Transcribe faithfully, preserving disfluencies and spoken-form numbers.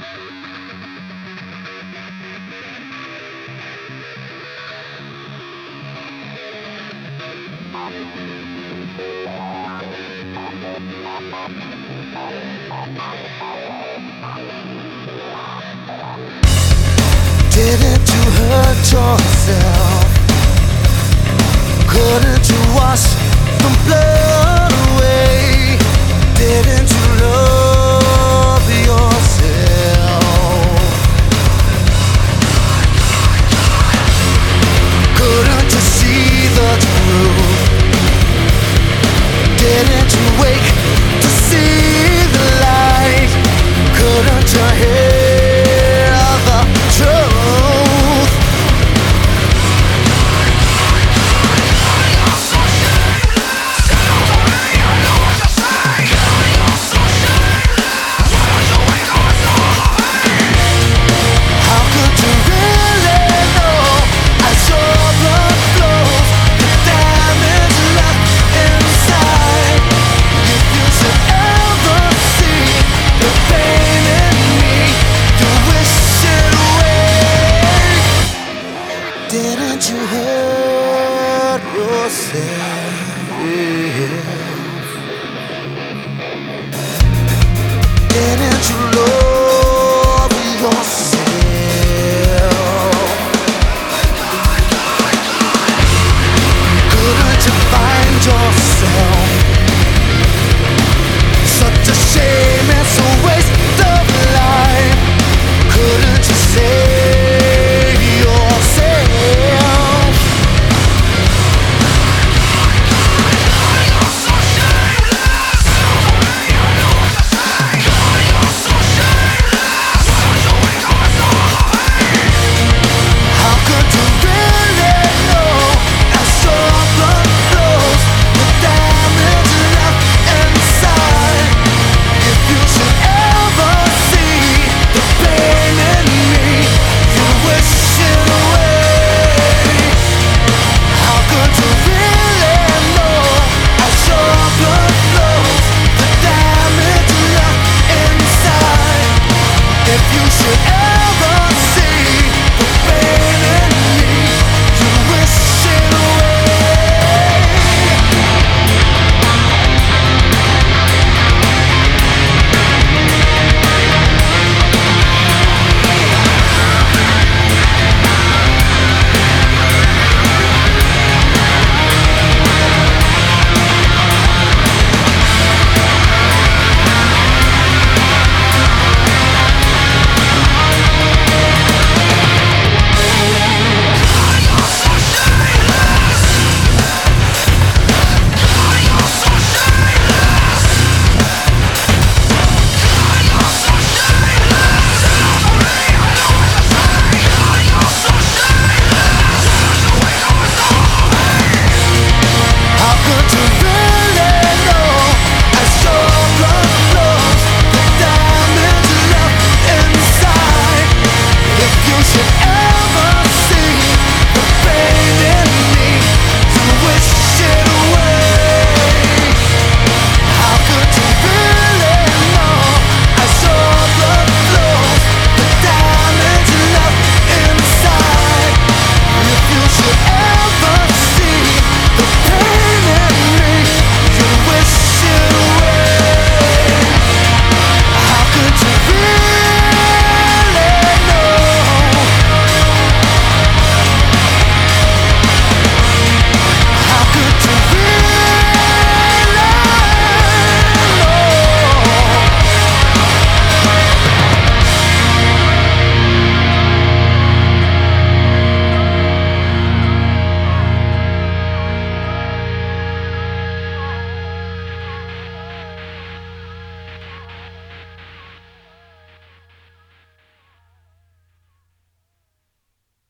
Didn't you hurt yourself? Couldn't you wash the blood away? Didn't you love yourself? Couldn't you see the truth? Didn't you wake to see the light? Couldn't you hear the truth? How could you really know as your blood flows the damage left inside? If you should ever see the pain in me, you wish it away. Didn't you hurt yourself? Didn't you